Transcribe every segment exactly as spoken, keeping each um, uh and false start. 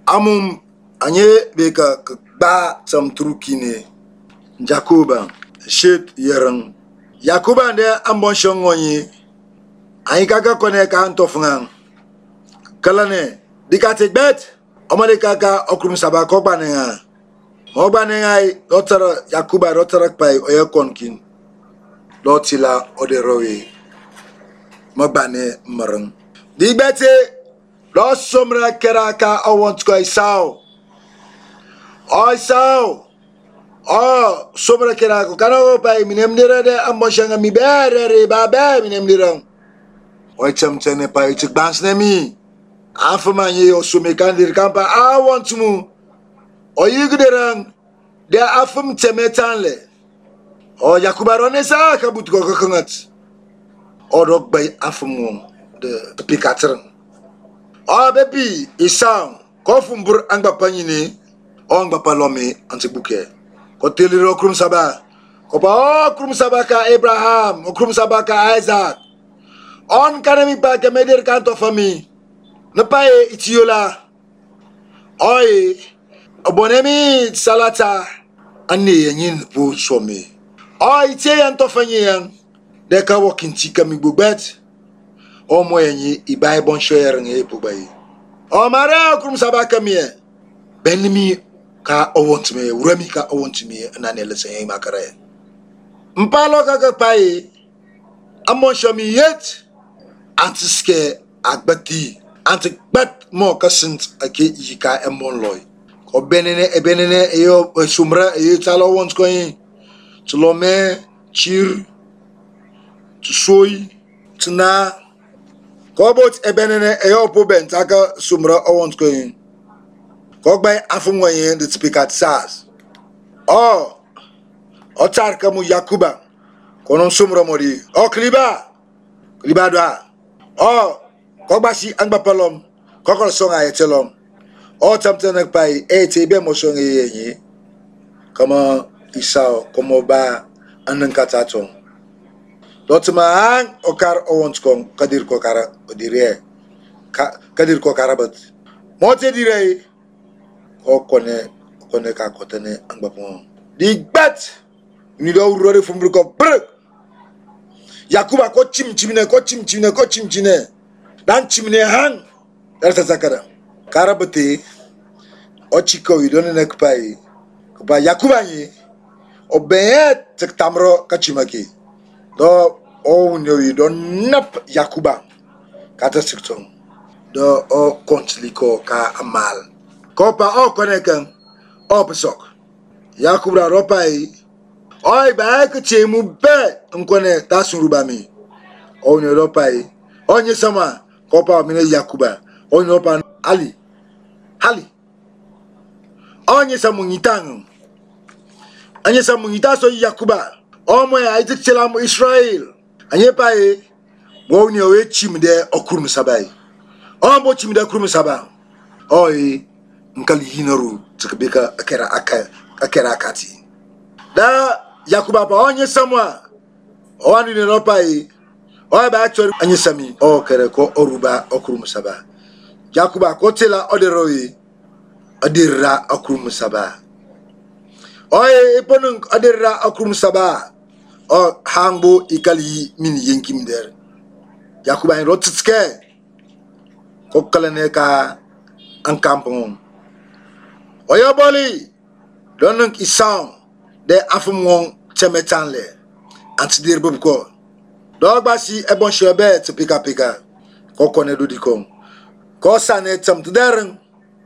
amum anye beka ba tam trukine Jacoba shet yerang Yakuba nde ambon shongonyi ayi kaka kone ka antofungan kalane dikate bet omale kaka okrum saba ko banenga mo banenga lotara Yakuba lotara pai oya konkin lotila oderowe mo bane marang di bete lo somra keraka awont ko Esau o Esau oh somra keraka kana pai minemdira de ambon shanga mi bere baba minemdira o chamtene pai tik bansnemi afamanye osume kandir kampa I want mu oyigderang de afum temetanle o Yakuba ronesa kabut ko kangat o dog bay afum de pikatran o bebi Esau ko fumbur angba panyini o angba palome antibuke ko teliro krum saba ko ba krum saba ka Abraham krum saba ka Isaac on kanami pa ke medir kanto fami ne paye itiola oy abonemi salata anne yin bo some oy tie yanto fanyen de ka wokinti kami gbobet o mo yin ibai bon share nge bubai o mara krum sabaka mi benmi ka o want me urami ka o want me nanele sen makare mpalo ka paye amon shomi yet antiske agbati anti bat mo kasint ake yika emon loy ko benene e benene e yo sumra e talo wons ko yin tulo me chir tu soy tuna ko bot e benene e yo po ben taka sumra o wons ko yin ko bay afun yin de speaker sas oh o tar kamu Yakuba konon sumra modi o kliba kliba do oh ko basi angba palom ko ko songa yetelom o tamtene pai e te be mo songa yenyi kama Esau komo ba anan kataton dotma ang okar owons kon kadir ko kara odire kadir ko karabat mo te dire ko kone kone ka kotene angba pon digbat ni do rore fumbru ko brek Yakuba ko chimchimne ko chimchimne ko chimchine dan chimne hang darta zakara karabati ochiko idone nekpai ba Yakuba yi obeyet tamro kachimaki do o nyo idon nap Yakuba kata sikton do o kontliko ka amal ko pa o konekan o pesok Yakuba ropai oi ba ka chemu be nkone tasurubami o nyo ropai onye sama kopa mine Yakuba onye opa Ali Ali onye samu ngitang anye samu ngita so Yakuba omo ya itik selam Israel anye pae wo ni owe chimde okurum sabai ombo chimde okurum saba oi nkali hinaru tikbeka akera aka akera akati da Yakuba pa onye samwa owani ne ropai o ba chori anye sami o kere ko oruba okurum saba Yakuba ko tela oderoyi adirra okurum saba oye iponun adirra okurum saba o hangbo ikali min yenkim der Yakuba en rotitske ko kalane ka an kampon oyo boli donun Esau de afumon chemetanle antidir bubko dogbasi ebon shobe to pika pika ko kone do dikom ko sane tam tderen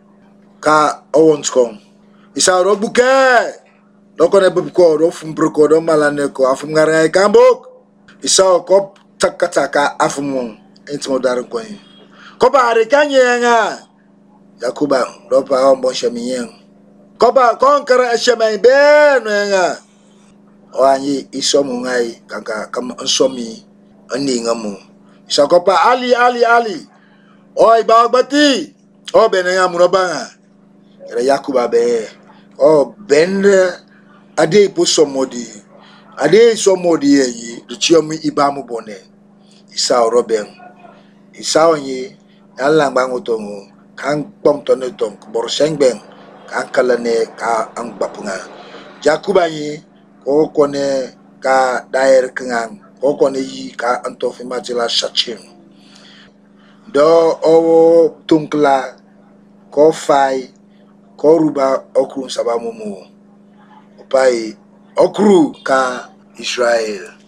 ka owons kom Esau ro buke do kone bubko do fum broko do malane ko afum ngara kambok Esau ko takataka afumon entmo daren ko ko bare kanyanga Yakuba do pa on bon chemien ko ba konkara chemien be no nga o anyi isomu ngai kaka kam ansomi ani ngamu isakopa Ali Ali Ali oi bagbati o benenga munobanga era Yakuba be o bende ade posomodi ade somodi yi duchiomi ibamu bone Esau roben Esau yi Allah ngbangotongo kan pom to ne tom bor sengben kan kala ne ka ang bapunga jakuba yi ko kone ka daer kangang ko kone yi ka anto fi majila shachim do o tunkla ko fai ko ruba okru sabamumu opai okru ka Israel